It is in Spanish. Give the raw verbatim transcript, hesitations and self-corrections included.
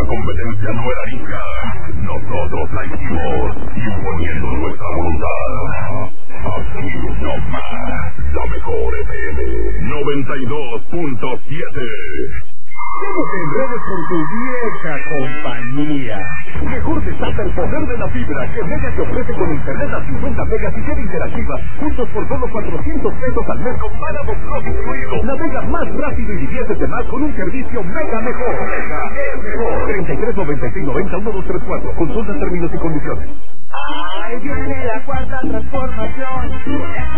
competencia no era rica. Nosotros la hicimos, imponiendo nuestra voluntad. Aquí no más, la mejor F M noventa y dos punto siete. No te enredes con tu vieja compañía. Mejor desata el poder de la fibra que Mega te ofrece con internet a cincuenta megas y serie interactiva, juntos por solo cuatrocientos pesos al mes con páramo Plus incluido. Navega más rápido y diviértete más con un servicio Mega mejor. Mega es mejor. treinta y tres noventa y seis noventa uno dos tres cuatro. Consulta términos y condiciones. Ahí viene la cuarta transformación.